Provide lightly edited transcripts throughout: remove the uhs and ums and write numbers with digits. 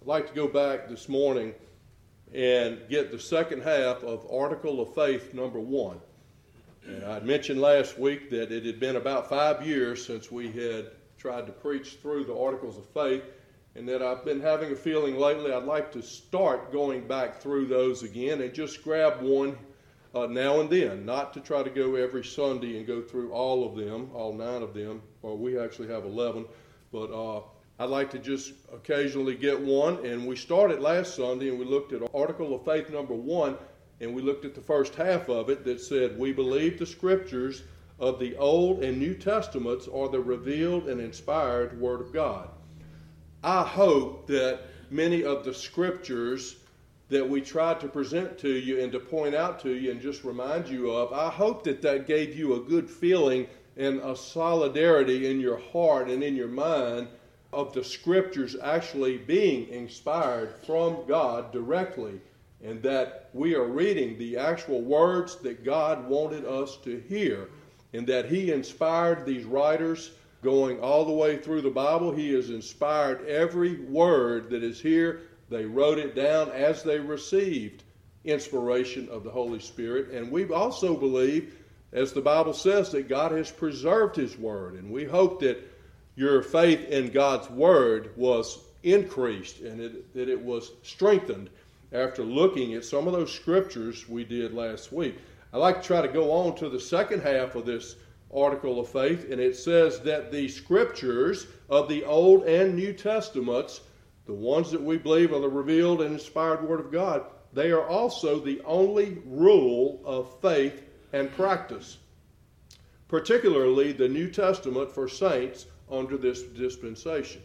I'd like to go back this morning and get the second half of Article of Faith number 1. And I mentioned last week that it had been about 5 years since we had tried to preach through the Articles of Faith, and that I've been having a feeling lately I'd like to start going back through those again and just grab one now and then, not to try to go every Sunday and go through all of them, all 9 of them, or we actually have 11, but I'd like to just occasionally get one. And we started last Sunday and we looked at Article of Faith number 1, and we looked at the first half of it that said, we believe the Scriptures of the Old and New Testaments are the revealed and inspired Word of God. I hope that many of the Scriptures that we tried to present to you and to point out to you and just remind you of, I hope that that gave you a good feeling and a solidarity in your heart and in your mind of the Scriptures actually being inspired from God directly, and that we are reading the actual words that God wanted us to hear, and that He inspired these writers going all the way through the Bible. He has inspired every word that is here. They wrote it down as they received inspiration of the Holy Spirit. And we also believe, as the Bible says, that God has preserved His Word, and we hope that your faith in God's Word was increased and that it was strengthened after looking at some of those Scriptures we did last week. I'd like to try to go on to the second half of this Article of Faith, and it says that the Scriptures of the Old and New Testaments, the ones that we believe are the revealed and inspired Word of God, they are also the only rule of faith and practice, particularly the New Testament for saints under this dispensation.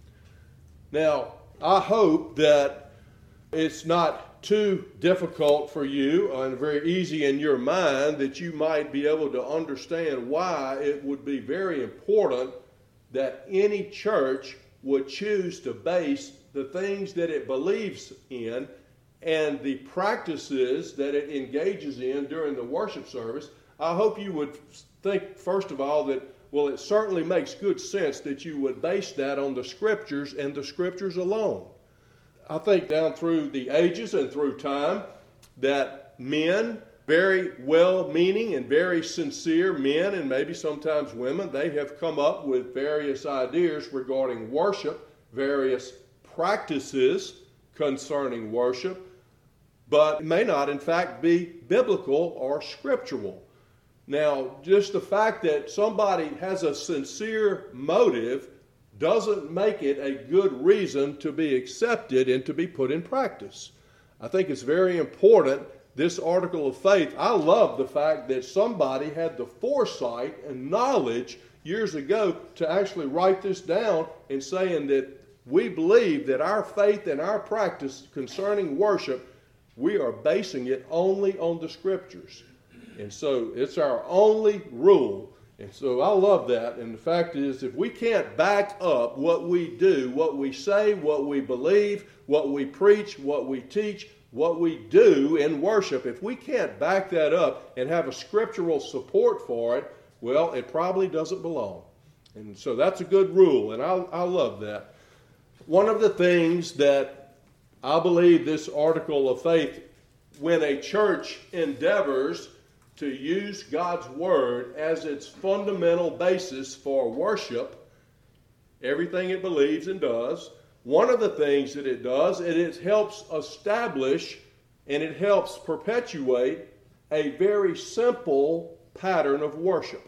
Now, I hope that it's not too difficult for you and very easy in your mind, that you might be able to understand why it would be very important that any church would choose to base the things that it believes in and the practices that it engages in during the worship service. I hope you would think, first of all, that well, it certainly makes good sense that you would base that on the Scriptures and the Scriptures alone. I think down through the ages and through time that men, very well-meaning and very sincere men, and maybe sometimes women, they have come up with various ideas regarding worship, various practices concerning worship, but it may not in fact be biblical or scriptural. Now, just the fact that somebody has a sincere motive doesn't make it a good reason to be accepted and to be put in practice. I think it's very important, this Article of Faith. I love the fact that somebody had the foresight and knowledge years ago to actually write this down and saying that we believe that our faith and our practice concerning worship, we are basing it only on the Scriptures. And so it's our only rule. And so I love that. And the fact is, if we can't back up what we do, what we say, what we believe, what we preach, what we teach, what we do in worship, if we can't back that up and have a scriptural support for it, well, it probably doesn't belong. And so that's a good rule, and I love that. One of the things that I believe this Article of Faith, when a church endeavors to use God's Word as its fundamental basis for worship, everything it believes and does, one of the things that it does, it helps establish and it helps perpetuate a very simple pattern of worship.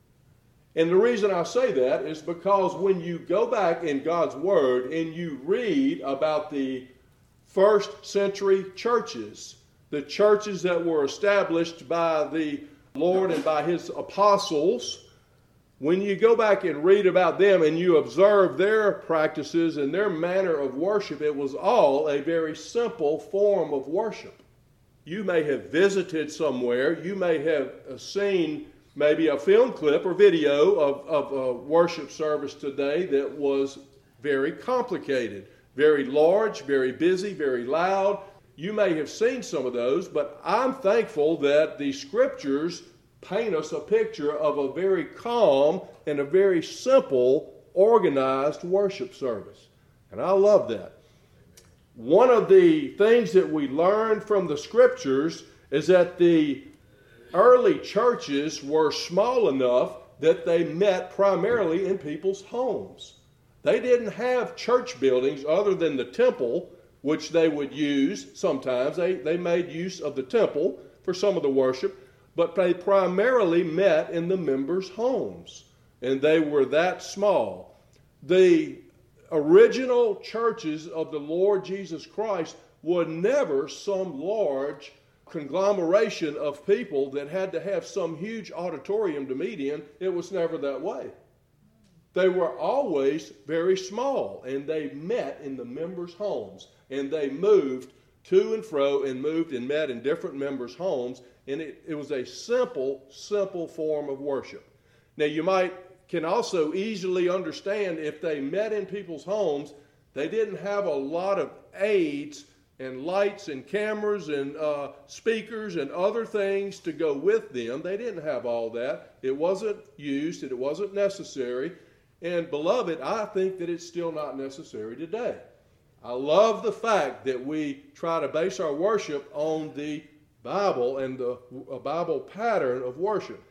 And the reason I say that is because when you go back in God's Word and you read about the first century churches, the churches that were established by the Lord and by His apostles, when you go back and read about them and you observe their practices and their manner of worship, it was all a very simple form of worship. You may have visited somewhere, you may have seen maybe a film clip or video of a worship service today that was very complicated, very large, very busy, very loud. You may have seen some of those, but I'm thankful that the Scriptures paint us a picture of a very calm and a very simple, organized worship service. And I love that. One of the things that we learned from the scriptures is that the early churches were small enough that they met primarily in people's homes. They didn't have church buildings other than the temple, which they would use sometimes. They made use of the temple for some of the worship, but they primarily met in the members' homes, and they were that small. The original churches of the Lord Jesus Christ were never some large conglomeration of people that had to have some huge auditorium to meet in. It was never that way. They were always very small, and they met in the members' homes, and they moved to and fro and moved and met in different members' homes, and it was a simple form of worship. Now, you can also easily understand if they met in people's homes, they didn't have a lot of aids and lights and cameras and speakers and other things to go with them. They didn't have all that. It wasn't used and it wasn't necessary. And beloved, I think that it's still not necessary today. I love the fact that we try to base our worship on the Bible and a Bible pattern of worship.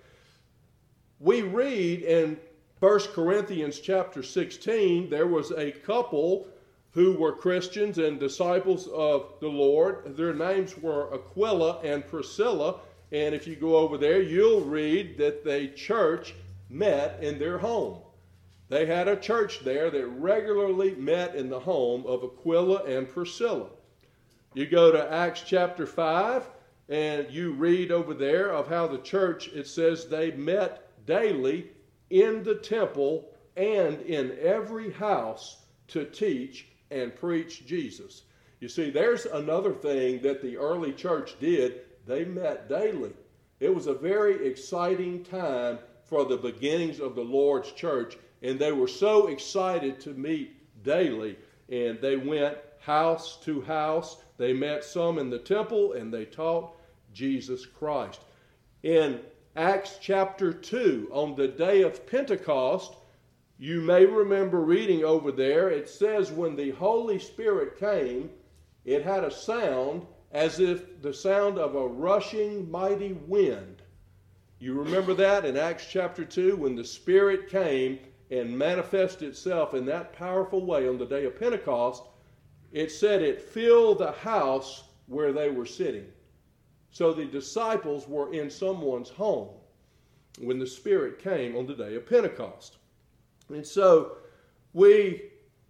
We read in 1 Corinthians chapter 16, there was a couple who were Christians and disciples of the Lord. Their names were Aquila and Priscilla. And if you go over there, you'll read that the church met in their home. They had a church there that regularly met in the home of Aquila and Priscilla. You go to Acts chapter 5, and you read over there of how the church, it says they met daily in the temple and in every house to teach and preach Jesus. You see, there's another thing that the early church did. They met daily. It was a very exciting time for the beginnings of the Lord's church, and they were so excited to meet daily, and they went house to house. They met some in the temple, and they taught Jesus Christ. In Acts chapter 2, on the day of Pentecost, you may remember reading over there, it says when the Holy Spirit came, it had a sound as if the sound of a rushing mighty wind. You remember that in Acts chapter 2, when the Spirit came and manifested itself in that powerful way on the day of Pentecost, it said it filled the house where they were sitting. So the disciples were in someone's home when the Spirit came on the day of Pentecost. And so we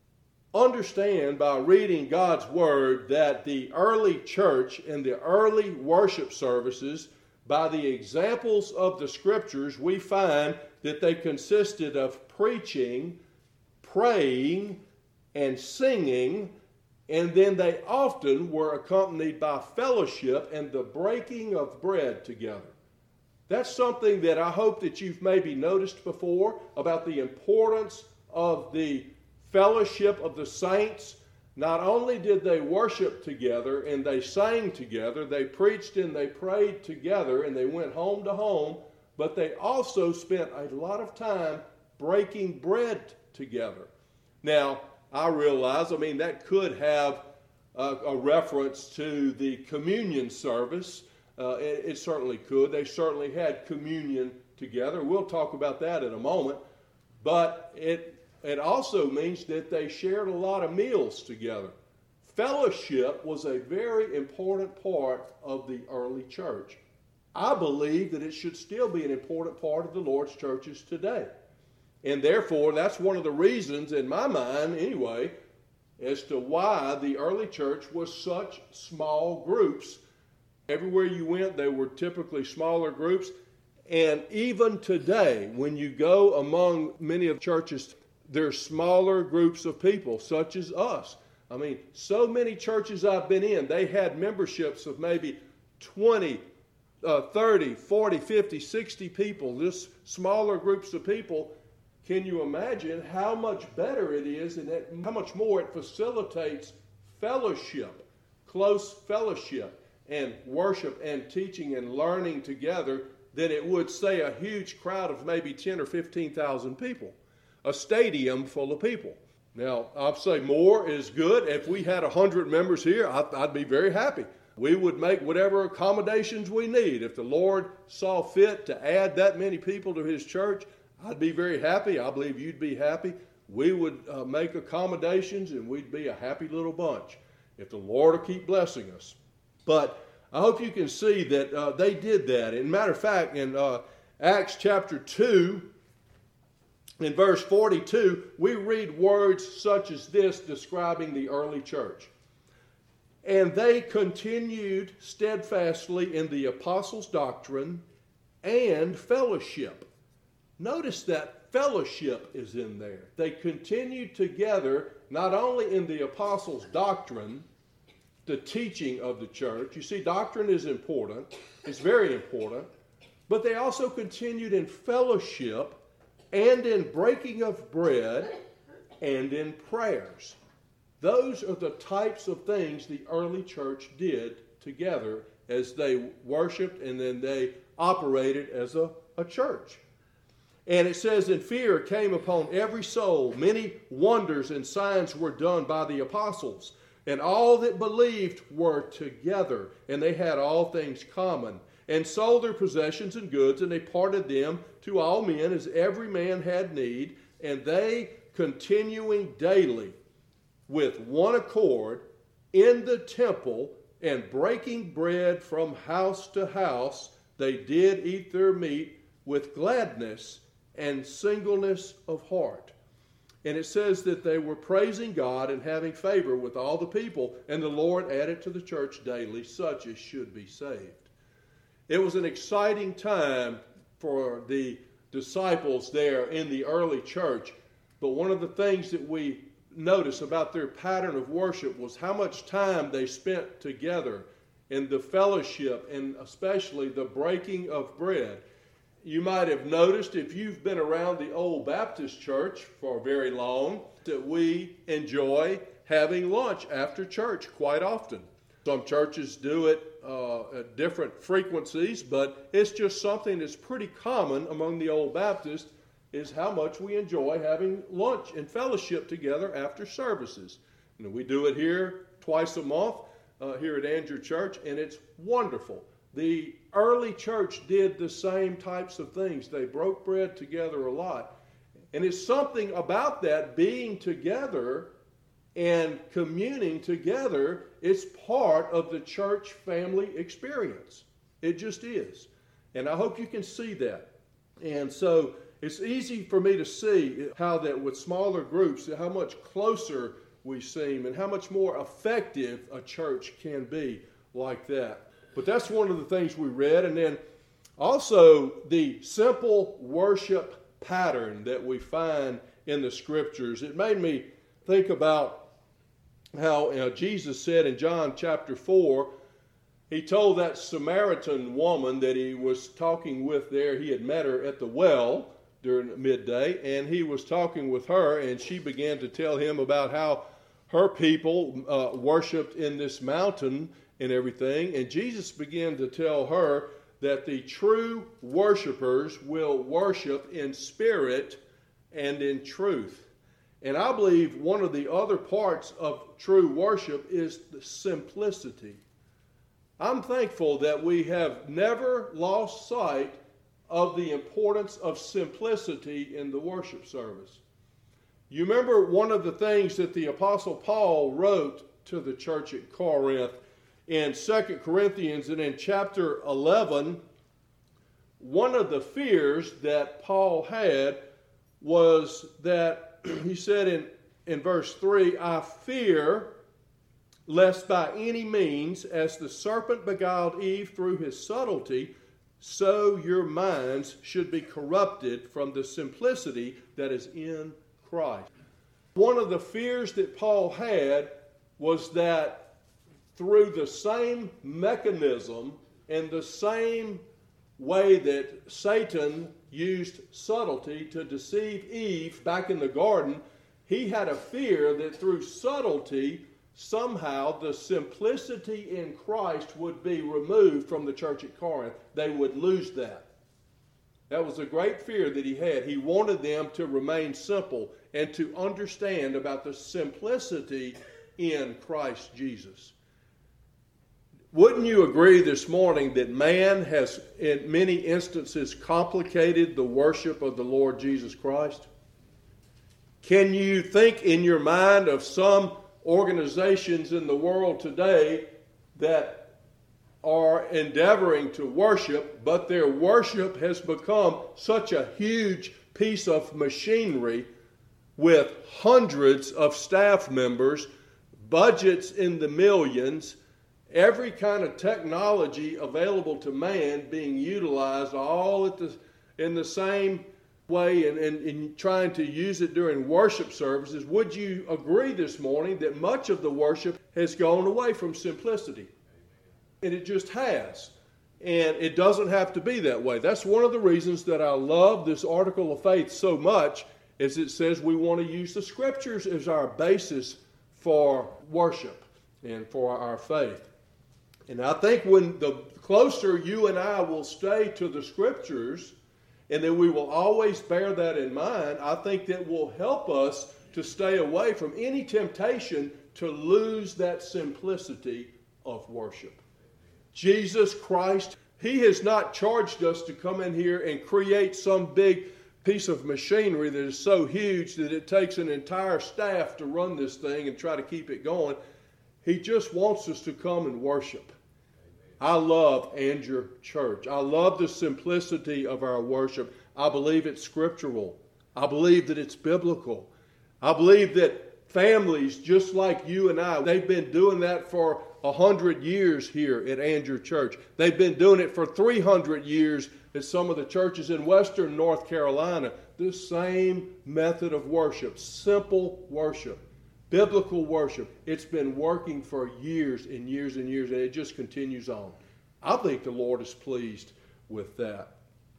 understand by reading God's Word that the early church and the early worship services, by the examples of the Scriptures, we find that they consisted of preaching, praying, and singing, and then they often were accompanied by fellowship and the breaking of bread together. That's something that I hope that you've maybe noticed before about the importance of the fellowship of the saints. Not only did they worship together and they sang together, they preached and they prayed together and they went home to home, but they also spent a lot of time breaking bread together. Now, I realize, that could have a reference to the communion service. It certainly could. They certainly had communion together. We'll talk about that in a moment. But it also means that they shared a lot of meals together. Fellowship was a very important part of the early church. I believe that it should still be an important part of the Lord's churches today. And therefore, that's one of the reasons, in my mind anyway, as to why the early church was such small groups. Everywhere you went, they were typically smaller groups. And even today, when you go among many of the churches, there's smaller groups of people, such as us. So many churches I've been in, they had memberships of maybe 20, 30, 40, 50, 60 people, just smaller groups of people. Can you imagine how much better it is and how much more it facilitates fellowship, close fellowship, and worship and teaching and learning together than it would, say, a huge crowd of maybe 10 or 15,000 people, a stadium full of people. Now, I'll say more is good. If we had 100 members here, I'd be very happy. We would make whatever accommodations we need. If the Lord saw fit to add that many people to His church, I'd be very happy. I believe you'd be happy. We would make accommodations, and we'd be a happy little bunch if the Lord will keep blessing us. But I hope you can see that they did that. As a matter of fact, in Acts chapter 2, in verse 42, we read words such as this describing the early church. And they continued steadfastly in the apostles' doctrine and fellowship. Notice that fellowship is in there. They continued together not only in the apostles' doctrine, the teaching of the church. You see, doctrine is important. It's very important. But they also continued in fellowship and in breaking of bread and in prayers. Those are the types of things the early church did together as they worshiped and then they operated as a church. And it says, and fear came upon every soul. Many wonders and signs were done by the apostles. And all that believed were together, and they had all things common, and sold their possessions and goods, and they parted them to all men as every man had need. And they, continuing daily with one accord in the temple and breaking bread from house to house, they did eat their meat with gladness and singleness of heart. And it says that they were praising God and having favor with all the people, and the Lord added to the church daily such as should be saved. It was an exciting time for the disciples there in the early church, but one of the things that we notice about their pattern of worship was how much time they spent together in the fellowship and especially the breaking of bread. You might have noticed if you've been around the old Baptist church for very long that we enjoy having lunch after church quite often. Some churches do it at different frequencies, but it's just something that's pretty common among the old Baptists is how much we enjoy having lunch and fellowship together after services. And we do it here twice a month here at Andrew Church, and it's wonderful. The early church did the same types of things. They broke bread together a lot. And it's something about that being together and communing together. It's part of the church family experience. It just is. And I hope you can see that. And so it's easy for me to see how that with smaller groups, how much closer we seem and how much more effective a church can be like that. But that's one of the things we read. And then also the simple worship pattern that we find in the scriptures. It made me think about how Jesus said in John chapter 4, he told that Samaritan woman that he was talking with there, he had met her at the well during midday, and he was talking with her, and she began to tell him about how her people worshiped in this mountain and everything. And Jesus began to tell her that the true worshipers will worship in spirit and in truth. And I believe one of the other parts of true worship is the simplicity. I'm thankful that we have never lost sight of the importance of simplicity in the worship service. You remember one of the things that the Apostle Paul wrote to the church at Corinth in 2 Corinthians and in chapter 11, one of the fears that Paul had was that he said in verse 3, I fear lest by any means, as the serpent beguiled Eve through his subtlety, so your minds should be corrupted from the simplicity that is in Christ. One of the fears that Paul had was that through the same mechanism and the same way that Satan used subtlety to deceive Eve back in the garden, he had a fear that through subtlety, somehow the simplicity in Christ would be removed from the church at Corinth. They would lose that. That was a great fear that he had. He wanted them to remain simple and to understand about the simplicity in Christ Jesus. Wouldn't you agree this morning that man has, in many instances, complicated the worship of the Lord Jesus Christ? Can you think in your mind of some organizations in the world today that are endeavoring to worship, but their worship has become such a huge piece of machinery with hundreds of staff members, budgets in the millions, every kind of technology available to man being utilized all in the same way and trying to use it during worship services? Would you agree this morning that much of the worship has gone away from simplicity? And it just has. And it doesn't have to be that way. That's one of the reasons that I love this article of faith so much, is it says we want to use the Scriptures as our basis for worship and for our faith. And I think when the closer you and I will stay to the Scriptures, and then we will always bear that in mind, I think that will help us to stay away from any temptation to lose that simplicity of worship. Jesus Christ, He has not charged us to come in here and create some big piece of machinery that is so huge that it takes an entire staff to run this thing and try to keep it going. He just wants us to come and worship. I love Andrew Church. I love the simplicity of our worship. I believe it's scriptural. I believe that it's biblical. I believe that families just like you and I, they've been doing that for 100 years here at Andrew Church. They've been doing it for 300 years at some of the churches in western North Carolina. The same method of worship, simple worship. Biblical worship. It's been working for years and years and years, and it just continues on. I think the Lord is pleased with that.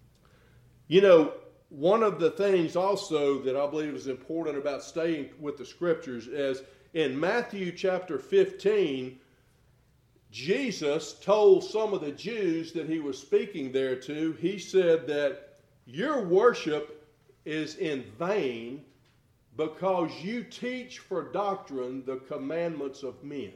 You know, one of the things also that I believe is important about staying with the Scriptures is in Matthew chapter 15, Jesus told some of the Jews that He was speaking there to, He said that your worship is in vain because you teach for doctrine the commandments of men.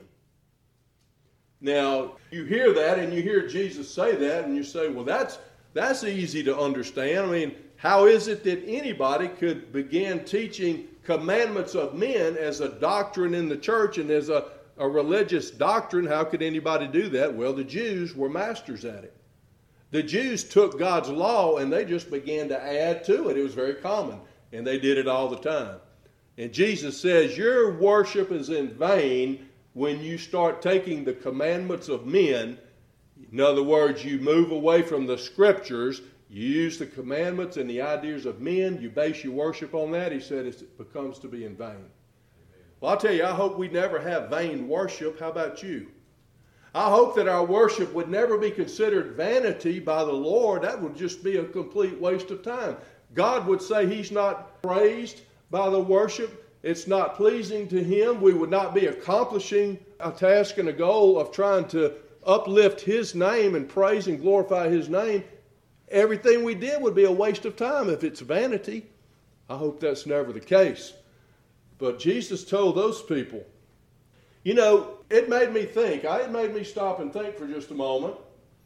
Now, you hear that and you hear Jesus say that and you say, well, that's easy to understand. I mean, how is it that anybody could begin teaching commandments of men as a doctrine in the church and as a religious doctrine? How could anybody do that? Well, the Jews were masters at it. The Jews took God's law and they just began to add to it. It was very common, and they did it all the time. And Jesus says, your worship is in vain when you start taking the commandments of men. In other words, you move away from the Scriptures, you use the commandments and the ideas of men, you base your worship on that. He said it becomes to be in vain. Well, I'll tell you, I hope we never have vain worship. How about you? I hope that our worship would never be considered vanity by the Lord. That would just be a complete waste of time. God would say He's not praised by the worship. It's not pleasing to Him. We would not be accomplishing a task and a goal of trying to uplift His name and praise and glorify His name. Everything we did would be a waste of time if it's vanity. I hope that's never the case. But Jesus told those people, you know, it made me think. It made me stop and think for just a moment.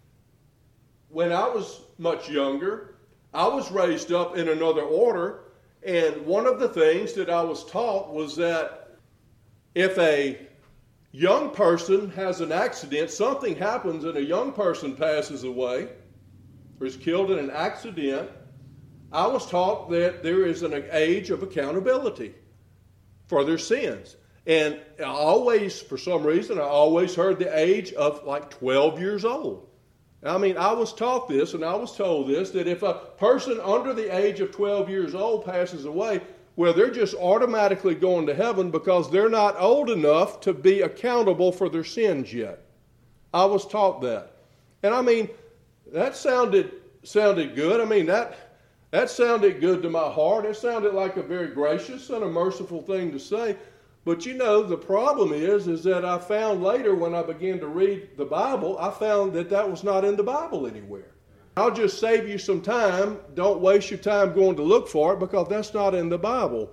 When I was much younger, I was raised up in another order. And one of the things that I was taught was that if a young person has an accident, something happens and a young person passes away or is killed in an accident, I was taught that there is an age of accountability for their sins. And I always, for some reason, I always heard the age of like 12 years old. I mean, I was taught this and I was told this, that if a person under the age of 12 years old passes away, well, they're just automatically going to heaven because they're not old enough to be accountable for their sins yet. I was taught that. And I mean, that sounded good. I mean, that sounded good to my heart. It sounded like a very gracious and a merciful thing to say. But you know, the problem is that I found later when I began to read the Bible, I found that was not in the Bible anywhere. I'll just save you some time. Don't waste your time going to look for it because that's not in the Bible.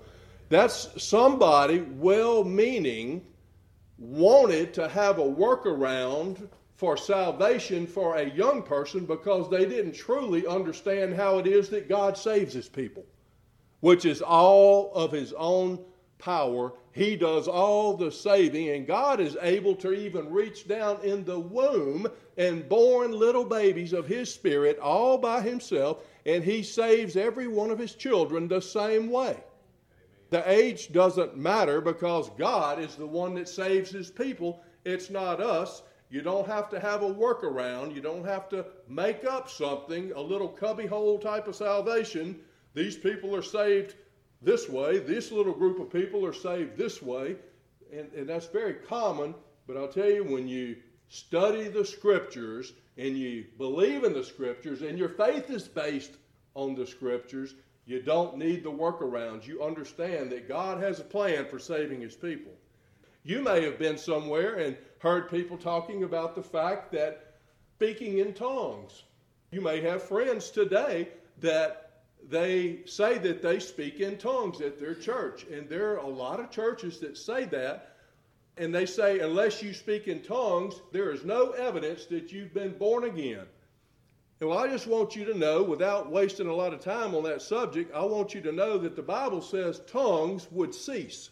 That's somebody well-meaning wanted to have a workaround for salvation for a young person because they didn't truly understand how it is that God saves his people, which is all of his own power. He does all the saving, and God is able to even reach down in the womb and born little babies of his Spirit all by himself, and he saves every one of his children the same way. The age doesn't matter because God is the one that saves his people. It's not us. You don't have to have a workaround. You don't have to make up something, a little cubbyhole type of salvation. These people are saved this way. This little group of people are saved this way. And that's very common. But I'll tell you, when you study the Scriptures and you believe in the Scriptures and your faith is based on the Scriptures, you don't need the workarounds. You understand that God has a plan for saving his people. You may have been somewhere and heard people talking about the fact that speaking in tongues. You may have friends today that they say that they speak in tongues at their church. And there are a lot of churches that say that. And they say, unless you speak in tongues, there is no evidence that you've been born again. And well, I just want you to know, without wasting a lot of time on that subject, I want you to know that the Bible says tongues would cease.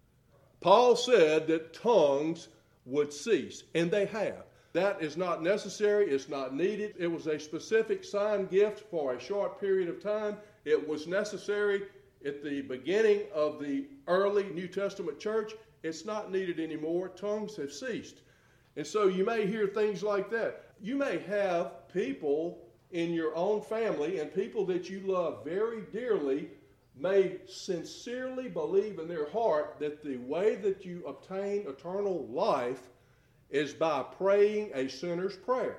Paul said that tongues would cease, and they have. That is not necessary. It's not needed. It was a specific sign gift for a short period of time. It was necessary at the beginning of the early New Testament church. It's not needed anymore. Tongues have ceased. And so you may hear things like that. You may have people in your own family and people that you love very dearly may sincerely believe in their heart that the way that you obtain eternal life is by praying a sinner's prayer.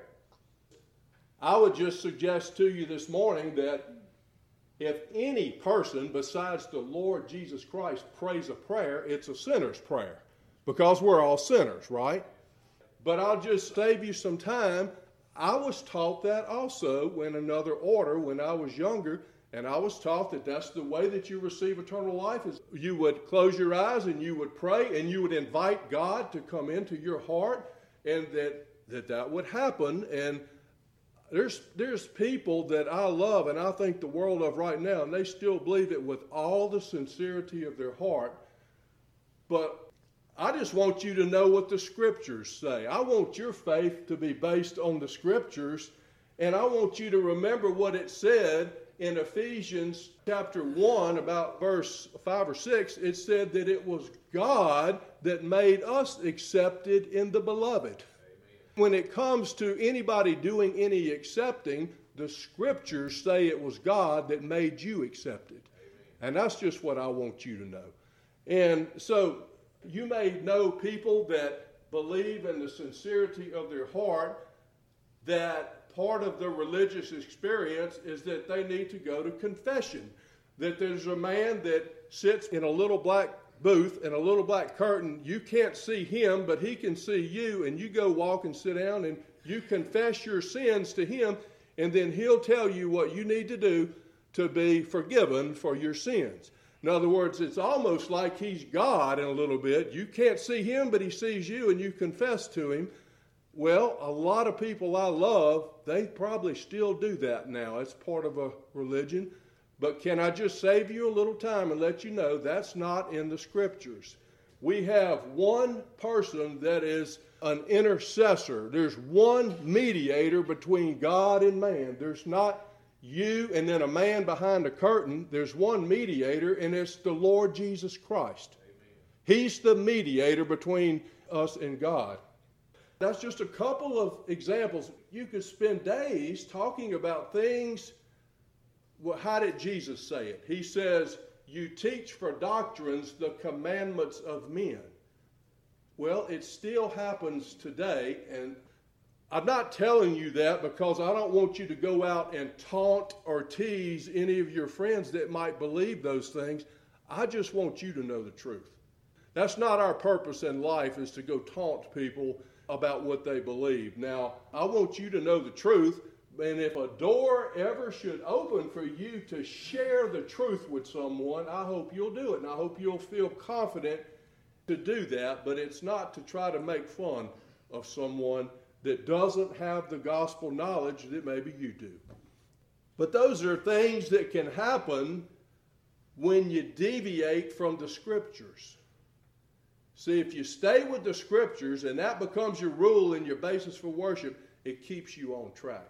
I would just suggest to you this morning that if any person besides the Lord Jesus Christ prays a prayer, it's a sinner's prayer, because we're all sinners, right? But I'll just save you some time. I was taught that also in another order when I was younger, and I was taught that that's the way that you receive eternal life. Is you would close your eyes and you would pray and you would invite God to come into your heart, and that would happen. And there's people that I love and I think the world of right now, and they still believe it with all the sincerity of their heart. But I just want you to know what the Scriptures say. I want your faith to be based on the Scriptures, and I want you to remember what it said in Ephesians chapter 1, about verse 5 or 6. It said that it was God that made us accepted in the Beloved. Amen. When it comes to anybody doing any accepting, the Scriptures say it was God that made you accepted. Amen. And that's just what I want you to know. And so you may know people that believe in the sincerity of their heart that part of their religious experience is that they need to go to confession. That there's a man that sits in a little black booth and a little black curtain. You can't see him, but he can see you, and you go walk and sit down and you confess your sins to him, and then he'll tell you what you need to do to be forgiven for your sins. In other words, it's almost like he's God in a little bit. You can't see him, but he sees you, and you confess to him. Well, a lot of people I love, they probably still do that now. It's part of a religion. But can I just save you a little time and let you know that's not in the Scriptures. We have one person that is an intercessor. There's one mediator between God and man. There's not you and then a man behind a curtain. There's one mediator, and it's the Lord Jesus Christ. Amen. He's the mediator between us and God. That's just a couple of examples. You could spend days talking about things. Well, how did Jesus say it? He says, you teach for doctrines the commandments of men. Well, it still happens today, and I'm not telling you that because I don't want you to go out and taunt or tease any of your friends that might believe those things. I just want you to know the truth. That's not our purpose in life, is to go taunt people about what they believe. Now, I want you to know the truth, And if a door ever should open for you to share the truth with someone, I hope you'll do it. And I hope you'll feel confident to do that. But it's not to try to make fun of someone that doesn't have the gospel knowledge that maybe you do. But those are things that can happen when you deviate from the Scriptures. See, if you stay with the Scriptures and that becomes your rule and your basis for worship, it keeps you on track.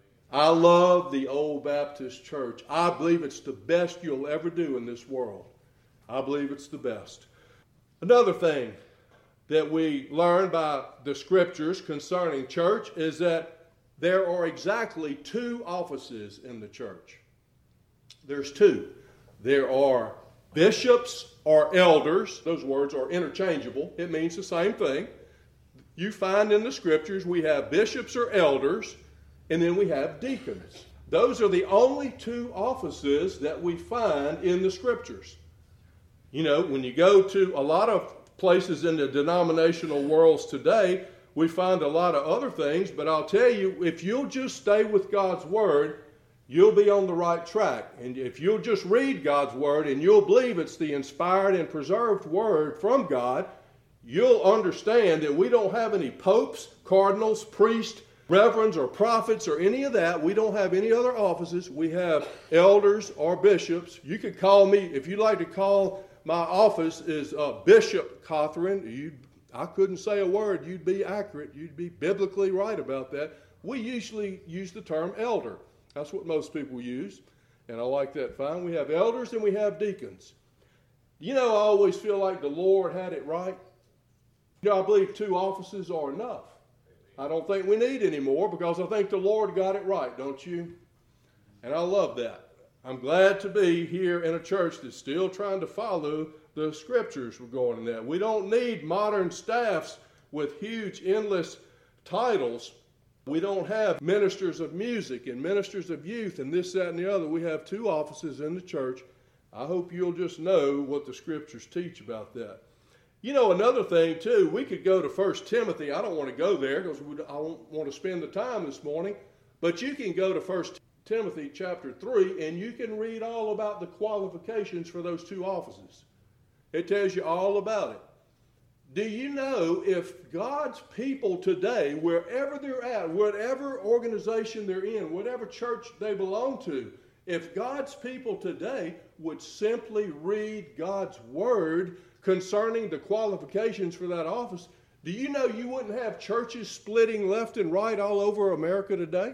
I love the Old Baptist Church. I believe it's the best you'll ever do in this world. I believe it's the best. Another thing that we learn by the Scriptures concerning church is that there are exactly two offices in the church. There's two. There are bishops or elders. Those words are interchangeable. It means the same thing. You find in the Scriptures we have bishops or elders, and then we have deacons. Those are the only two offices that we find in the Scriptures. You know, when you go to a lot of places in the denominational worlds today, we find a lot of other things, but I'll tell you, if you'll just stay with God's Word, you'll be on the right track. And if you'll just read God's Word and you'll believe it's the inspired and preserved Word from God, you'll understand that we don't have any popes, cardinals, priests, reverends, or prophets, or any of that. We don't have any other offices. We have elders or bishops. You could call me, if you'd like to call my office is Bishop Cothran. I couldn't say a word. You'd be accurate. You'd be biblically right about that. We usually use the term elder. That's what most people use, and I like that fine. We have elders and we have deacons. You know, I always feel like the Lord had it right. You know, I believe two offices are enough. I don't think we need any more because I think the Lord got it right, don't you? And I love that. I'm glad to be here in a church that's still trying to follow the Scriptures regarding that. We don't need modern staffs with huge, endless titles. We don't have ministers of music and ministers of youth and this, that, and the other. We have two offices in the church. I hope you'll just know what the Scriptures teach about that. You know, another thing, too, we could go to 1 Timothy. I don't want to go there because I don't want to spend the time this morning. But you can go to 1 Timothy chapter 3, and you can read all about the qualifications for those two offices. It tells you all about it. Do you know if God's people today, wherever they're at, whatever organization they're in, whatever church they belong to, if God's people today would simply read God's Word concerning the qualifications for that office, do you know you wouldn't have churches splitting left and right all over America today?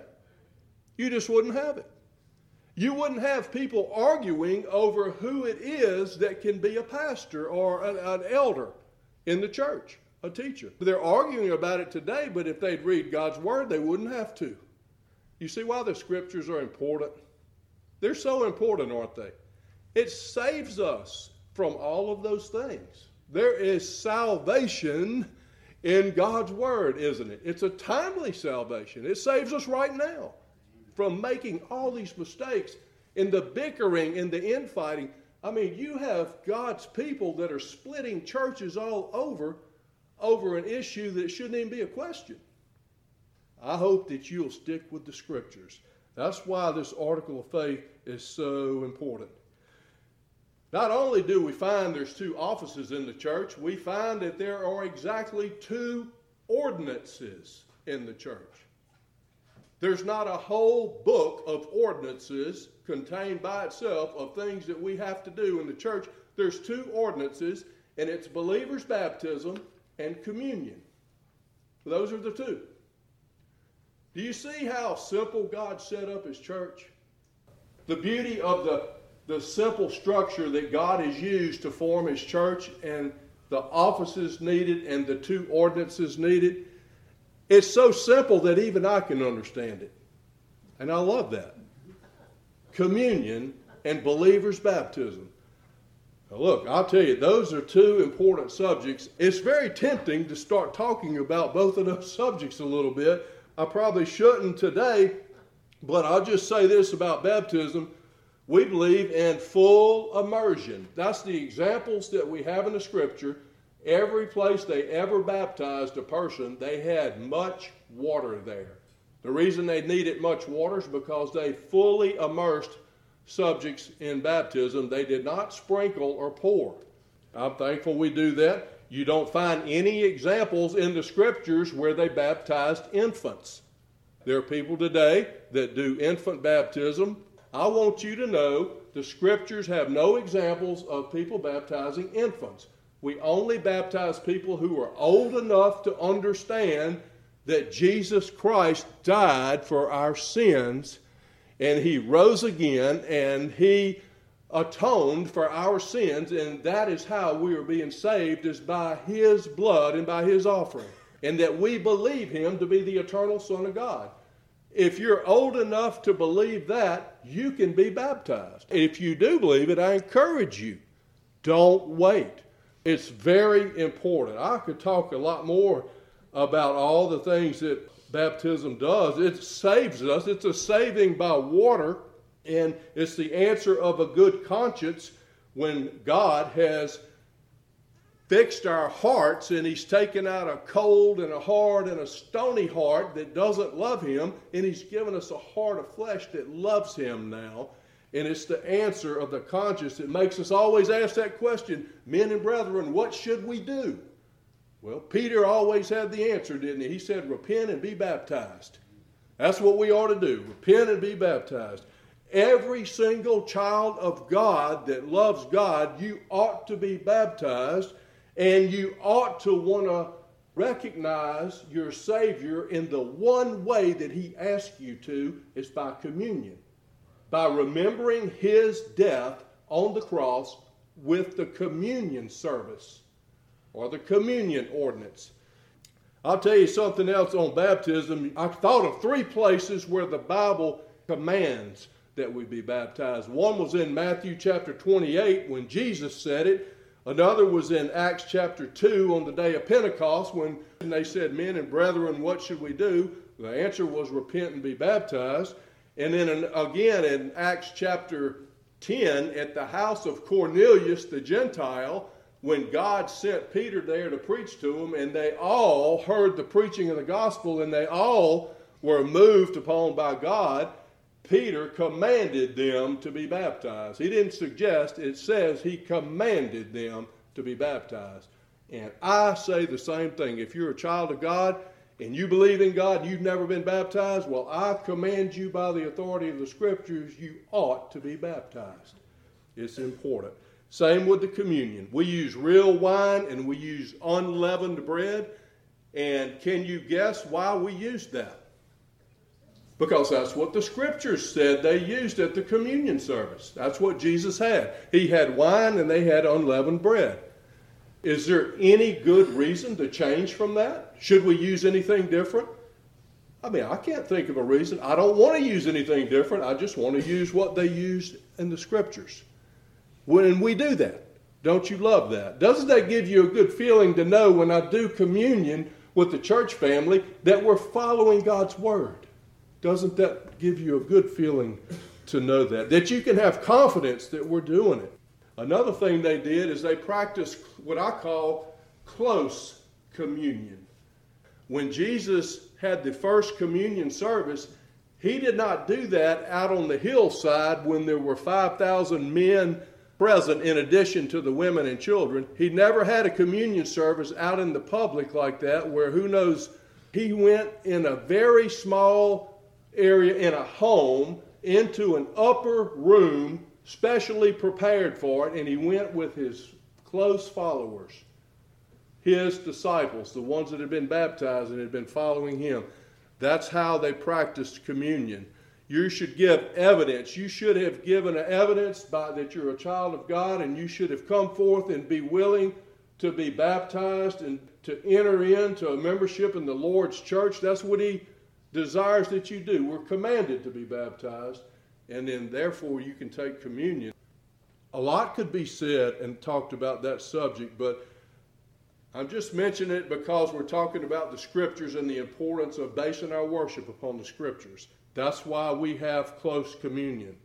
You just wouldn't have it. You wouldn't have people arguing over who it is that can be a pastor or an elder in the church, a teacher. They're arguing about it today, but if they'd read God's Word, they wouldn't have to. You see why the Scriptures are important? They're so important, aren't they? It saves us from all of those things. There is salvation in God's Word, isn't it? It's a timely salvation. It saves us right now from making all these mistakes in the bickering and the infighting. I mean, you have God's people that are splitting churches all over an issue that shouldn't even be a question. I hope that you'll stick with the Scriptures. That's why this article of faith is so important. Not only do we find there's two offices in the church, we find that there are exactly two ordinances in the church. There's not a whole book of ordinances contained by itself of things that we have to do in the church. There's two ordinances, and it's believer's baptism and communion. Those are the two. Do you see how simple God set up His church? The beauty of the simple structure that God has used to form His church and the offices needed and the two ordinances needed. It's so simple that even I can understand it. And I love that. Communion and believer's baptism. Now look, I'll tell you, those are two important subjects. It's very tempting to start talking about both of those subjects a little bit. I probably shouldn't today, but I'll just say this about baptism. We believe in full immersion. That's the examples that we have in the Scripture. Every place they ever baptized a person, they had much water there. The reason they needed much water is because they fully immersed subjects in baptism. They did not sprinkle or pour. I'm thankful we do that. You don't find any examples in the scriptures where they baptized infants. There are people today that do infant baptism. I want you to know the scriptures have no examples of people baptizing infants. We only baptize people who are old enough to understand that Jesus Christ died for our sins, and he rose again, and he atoned for our sins, and that is how we are being saved, is by his blood and by his offering, and that we believe him to be the eternal Son of God. If you're old enough to believe that, you can be baptized. If you do believe it, I encourage you, don't wait. It's very important. I could talk a lot more about all the things that baptism does. It saves us. It's a saving by water, and it's the answer of a good conscience when God has fixed our hearts and he's taken out a cold and a hard and a stony heart that doesn't love him, and he's given us a heart of flesh that loves him now. And it's the answer of the conscience that makes us always ask that question, men and brethren, what should we do? Well, Peter always had the answer, didn't he? He said, repent and be baptized. That's what we ought to do, repent and be baptized. Every single child of God that loves God, you ought to be baptized, and you ought to want to recognize your Savior in the one way that he asks you to, is by communion. By remembering his death on the cross with the communion service or the communion ordinance. I'll tell you something else on baptism. I thought of 3 places where the Bible commands that we be baptized. One was in Matthew chapter 28 when Jesus said it. Another was in Acts chapter 2 on the day of Pentecost when they said, men and brethren, what should we do? The answer was repent and be baptized. And then again in Acts chapter 10 at the house of Cornelius the Gentile, when God sent Peter there to preach to them, and they all heard the preaching of the gospel, and they all were moved upon by God, Peter commanded them to be baptized. He didn't suggest, it says he commanded them to be baptized. And I say the same thing. If you're a child of God and you believe in God and you've never been baptized, well, I command you by the authority of the scriptures, you ought to be baptized. It's important. Same with the communion. We use real wine and we use unleavened bread. And can you guess why we use that? Because that's what the scriptures said they used at the communion service. That's what Jesus had. He had wine and they had unleavened bread. Is there any good reason to change from that? Should we use anything different? I mean, I can't think of a reason. I don't want to use anything different. I just want to use what they used in the scriptures. When we do that, don't you love that? Doesn't that give you a good feeling to know when I do communion with the church family that we're following God's word? Doesn't that give you a good feeling to know that? That you can have confidence that we're doing it. Another thing they did is they practiced what I call close communion. When Jesus had the first communion service, he did not do that out on the hillside when there were 5,000 men present in addition to the women and children. He never had a communion service out in the public like that where who knows, he went in a very small area in a home into an upper room specially prepared for it, and he went with his close followers, his disciples, the ones that had been baptized and had been following him. That's how they practiced communion. You should give evidence. You should have given evidence that you're a child of God, and you should have come forth and be willing to be baptized and to enter into a membership in the Lord's church. That's what he desires that you do. We're commanded to be baptized, and then therefore you can take communion. A lot could be said and talked about that subject, but I'm just mentioning it because we're talking about the scriptures and the importance of basing our worship upon the scriptures. That's why we have close communion.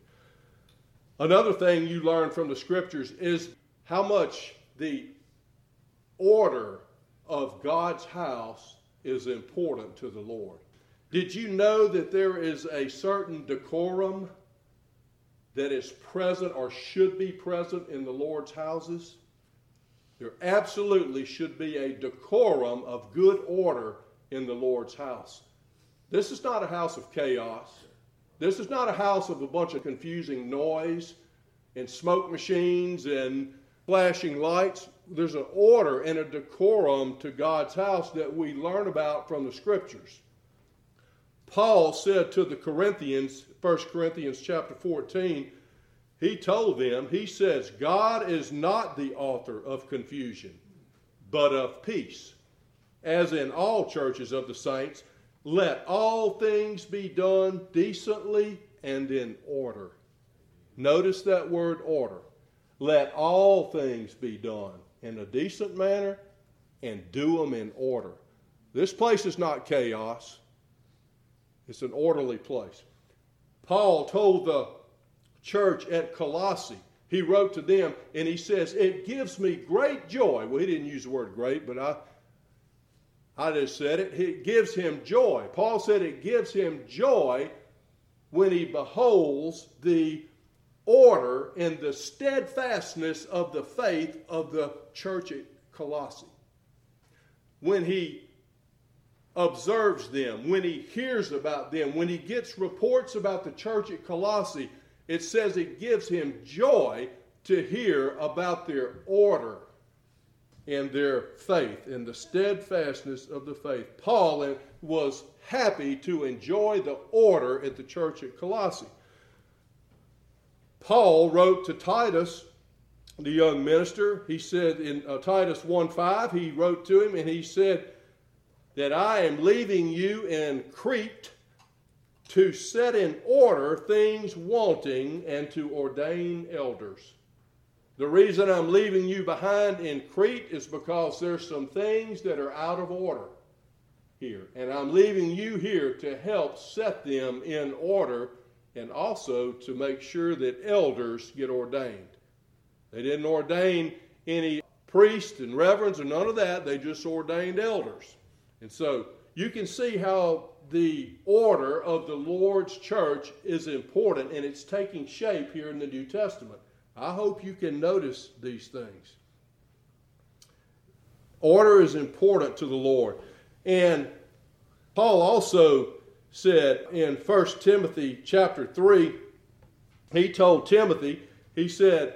Another thing you learn from the scriptures is how much the order of God's house is important to the Lord. Did you know that there is a certain decorum that is present or should be present in the Lord's houses? There absolutely should be a decorum of good order in the Lord's house. This is not a house of chaos. This is not a house of a bunch of confusing noise and smoke machines and flashing lights. There's an order and a decorum to God's house that we learn about from the Scriptures. Paul said to the Corinthians, 1 Corinthians chapter 14, he told them, he says, God is not the author of confusion, but of peace. As in all churches of the saints, let all things be done decently and in order. Notice that word order. Let all things be done in a decent manner and do them in order. This place is not chaos. It's an orderly place. Paul told the church at Colossae, he wrote to them and he says, it gives me great joy. Well, he didn't use the word great, but I just said it. It gives him joy. Paul said it gives him joy when he beholds the order and the steadfastness of the faith of the church at Colossae. When he observes them, when he hears about them, when he gets reports about the church at Colossae, it says it gives him joy to hear about their order and their faith and the steadfastness of the faith. Paul was happy to enjoy the order at the church at Colossae. Paul wrote to Titus, the young minister. He said in Titus 1:5, he wrote to him and he said that I am leaving you in Crete to set in order things wanting and to ordain elders. The reason I'm leaving you behind in Crete is because there's some things that are out of order here. And I'm leaving you here to help set them in order and also to make sure that elders get ordained. They didn't ordain any priests and reverends or none of that. They just ordained elders. And so you can see how the order of the Lord's church is important, and it's taking shape here in the New Testament. I hope you can notice these things. Order is important to the Lord. And Paul also said in 1 Timothy chapter 3, he told Timothy, he said,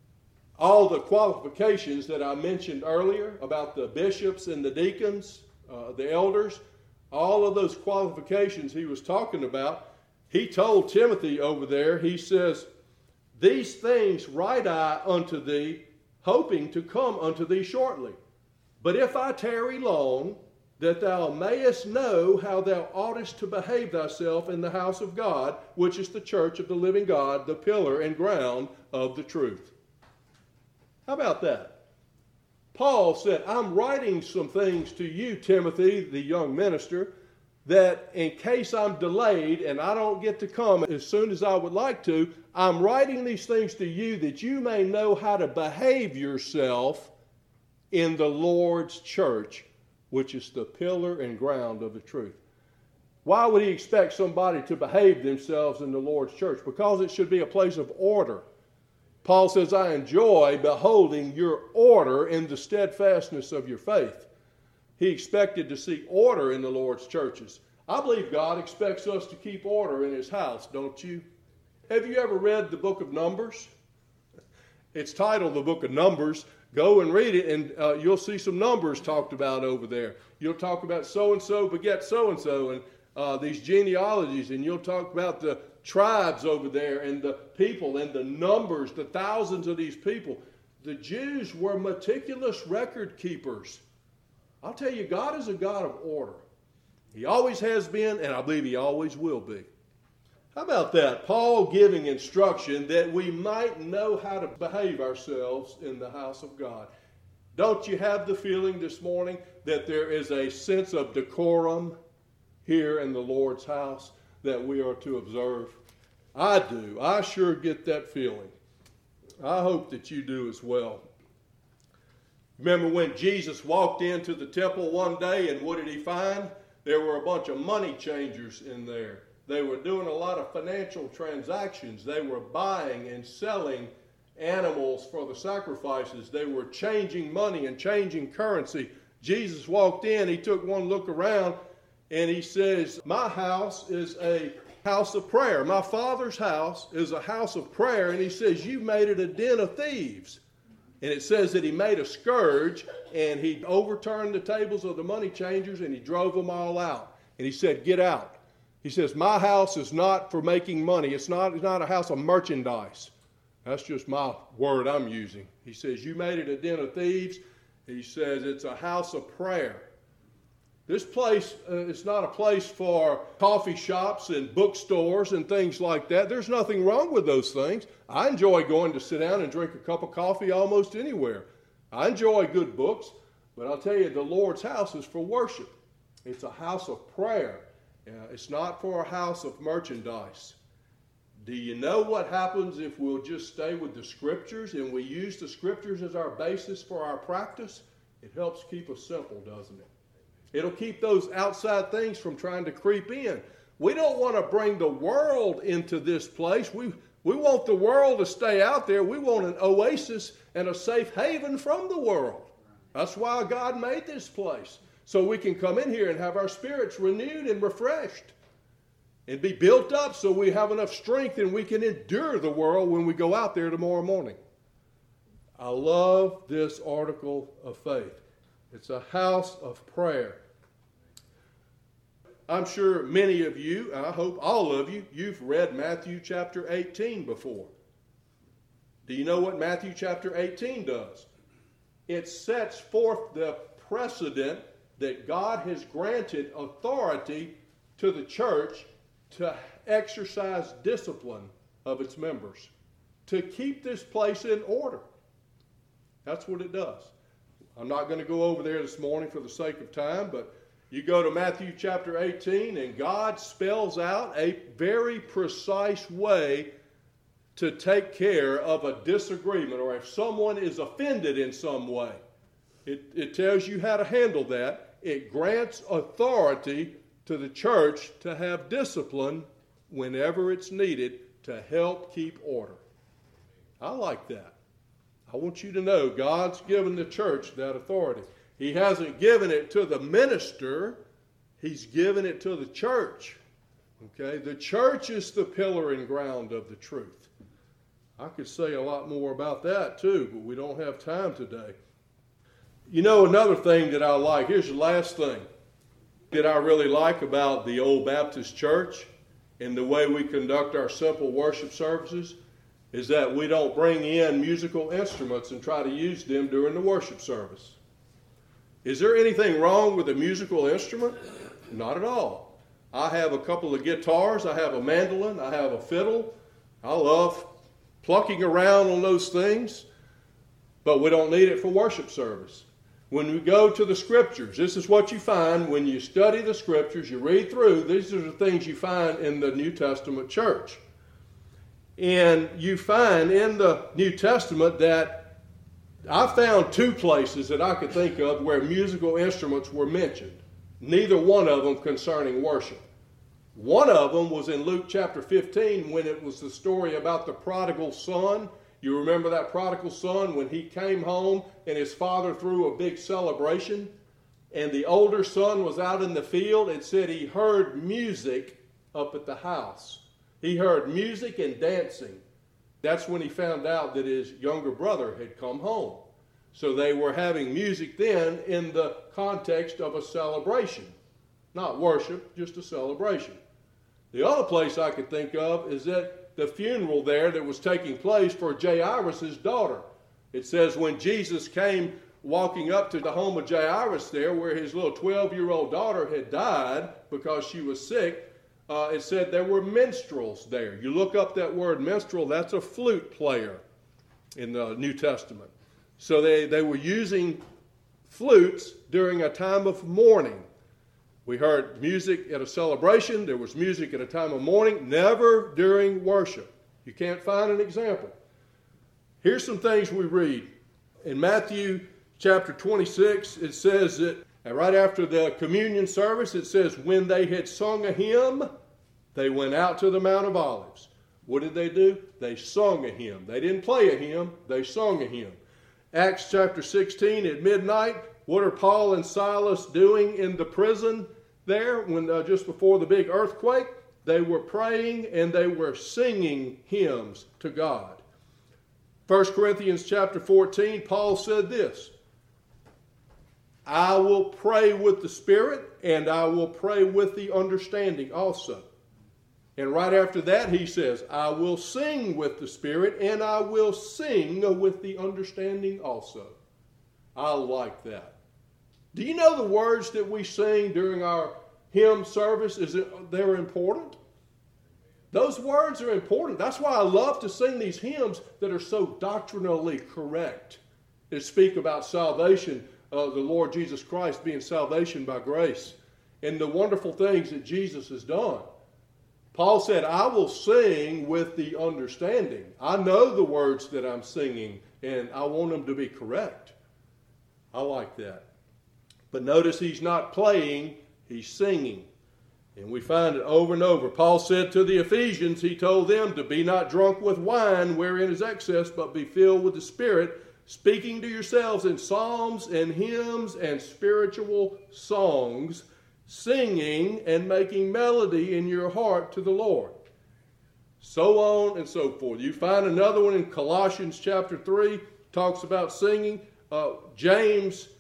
all the qualifications that I mentioned earlier about the bishops and the deacons, the elders, all of those qualifications he was talking about, he told Timothy over there, he says, these things write I unto thee, hoping to come unto thee shortly. But if I tarry long, that thou mayest know how thou oughtest to behave thyself in the house of God, which is the church of the living God, the pillar and ground of the truth. How about that? Paul said, I'm writing some things to you, Timothy, the young minister, that in case I'm delayed and I don't get to come as soon as I would like to, I'm writing these things to you that you may know how to behave yourself in the Lord's church, which is the pillar and ground of the truth. Why would he expect somebody to behave themselves in the Lord's church? Because it should be a place of order. Paul says, I enjoy beholding your order in the steadfastness of your faith. He expected to see order in the Lord's churches. I believe God expects us to keep order in his house, don't you? Have you ever read the book of Numbers? It's titled the book of Numbers. Go and read it, and you'll see some numbers talked about over there. You'll talk about so-and-so beget so-and-so, and these genealogies, and you'll talk about the tribes over there, and the people, and the numbers, the thousands of these people. The Jews were meticulous record keepers. I'll tell you, God is a God of order. He always has been, and I believe he always will be. How about that? Paul giving instruction that we might know how to behave ourselves in the house of God. Don't you have the feeling this morning that there is a sense of decorum here in the Lord's house that we are to observe? I do. I sure get that feeling. I hope that you do as well. Remember when Jesus walked into the temple one day, and what did he find? There were a bunch of money changers in there. They were doing a lot of financial transactions. They were buying and selling animals for the sacrifices. They were changing money and changing currency. Jesus walked in, he took one look around, and he says, my house is a house of prayer. My Father's house is a house of prayer. And he says, you made it a den of thieves. And it says that he made a scourge, and he overturned the tables of the money changers, and he drove them all out. And he said, get out. He says, my house is not for making money. It's not a house of merchandise. That's just my word I'm using. He says, you made it a den of thieves. He says, it's a house of prayer. This place is not a place for coffee shops and bookstores and things like that. There's nothing wrong with those things. I enjoy going to sit down and drink a cup of coffee almost anywhere. I enjoy good books, but I'll tell you, the Lord's house is for worship. It's a house of prayer. It's not for a house of merchandise. Do you know what happens if we'll just stay with the Scriptures and we use the Scriptures as our basis for our practice? It helps keep us simple, doesn't it? It'll keep those outside things from trying to creep in. We don't want to bring the world into this place. We want the world to stay out there. We want an oasis and a safe haven from the world. That's why God made this place. So we can come in here and have our spirits renewed and refreshed and be built up so we have enough strength and we can endure the world when we go out there tomorrow morning. I love this article of faith. It's a house of prayer. I'm sure many of you, I hope all of you, you've read Matthew chapter 18 before. Do you know what Matthew chapter 18 does? It sets forth the precedent that God has granted authority to the church to exercise discipline of its members, to keep this place in order. That's what it does. I'm not going to go over there this morning for the sake of time, but you go to Matthew chapter 18 and God spells out a very precise way to take care of a disagreement, or if someone is offended in some way. It tells you how to handle that. It grants authority to the church to have discipline whenever it's needed to help keep order. I like that. I want you to know God's given the church that authority. He hasn't given it to the minister. He's given it to the church. Okay? The church is the pillar and ground of the truth. I could say a lot more about that too, but we don't have time today. You know, another thing that I like, here's the last thing that I really like about the Old Baptist Church and the way we conduct our simple worship services is that we don't bring in musical instruments and try to use them during the worship service. Is there anything wrong with a musical instrument? Not at all. I have a couple of guitars, I have a mandolin, I have a fiddle. I love plucking around on those things, but we don't need it for worship service. When we go to the Scriptures, this is what you find when you study the Scriptures, you read through, these are the things you find in the New Testament church. And you find in the New Testament that I found two places that I could think of where musical instruments were mentioned, neither one of them concerning worship. One of them was in Luke chapter 15 when it was the story about the prodigal son. You remember that prodigal son when he came home and his father threw a big celebration and the older son was out in the field and said he heard music up at the house. He heard music and dancing. That's when he found out that his younger brother had come home. So they were having music then in the context of a celebration. Not worship, just a celebration. The other place I could think of is that the funeral there that was taking place for Jairus' daughter. It says when Jesus came walking up to the home of Jairus there, where his little 12-year-old daughter had died because she was sick, it said there were minstrels there. You look up that word minstrel, that's a flute player in the New Testament. So they were using flutes during a time of mourning. We heard music at a celebration. There was music at a time of mourning, never during worship. You can't find an example. Here's some things we read. In Matthew chapter 26, it says that And right after the communion service, it says, when they had sung a hymn, they went out to the Mount of Olives. What did they do? They sung a hymn. They didn't play a hymn, they sung a hymn. Acts chapter 16, at midnight, what are Paul and Silas doing in the prison there when just before the big earthquake? They were praying and they were singing hymns to God. 1 Corinthians chapter 14, Paul said this, I will pray with the Spirit and I will pray with the understanding also. And right after that he says, I will sing with the Spirit and I will sing with the understanding also. I like that. Do you know the words that we sing during our hymn service? They're important? Those words are important. That's why I love to sing these hymns that are so doctrinally correct. That speak about salvation, the Lord Jesus Christ being salvation by grace, and the wonderful things that Jesus has done. Paul said, I will sing with the understanding. I know the words that I'm singing, and I want them to be correct. I like that. But notice he's not playing, he's singing. And we find it over and over. Paul said to the Ephesians, he told them to be not drunk with wine wherein is excess, but be filled with the Spirit, speaking to yourselves in psalms and hymns and spiritual songs, singing and making melody in your heart to the Lord. So on and so forth. You find another one in Colossians chapter 3, talks about singing. James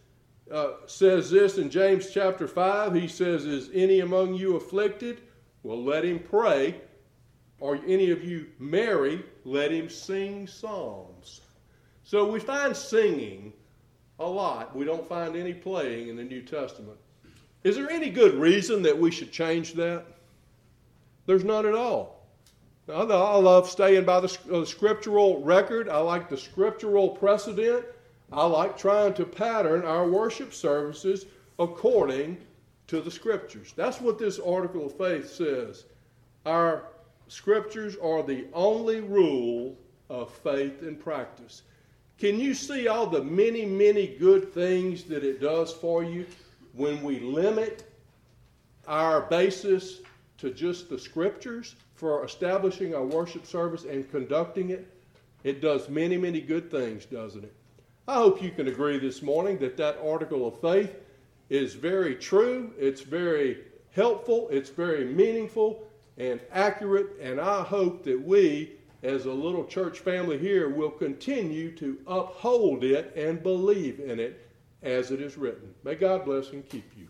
says this in James chapter 5. He says, is any among you afflicted? Well, let him pray. Or any of you merry? Let him sing psalms. So we find singing a lot. We don't find any playing in the New Testament. Is there any good reason that we should change that? There's none at all. I love staying by the scriptural record. I like the scriptural precedent. I like trying to pattern our worship services according to the Scriptures. That's what this article of faith says. Our Scriptures are the only rule of faith and practice. Can you see all the many, many good things that it does for you when we limit our basis to just the Scriptures for establishing our worship service and conducting it? It does many, many good things, doesn't it? I hope you can agree this morning that that article of faith is very true, it's very helpful, it's very meaningful and accurate, and I hope that we, as a little church family here, will continue to uphold it and believe in it as it is written. May God bless and keep you.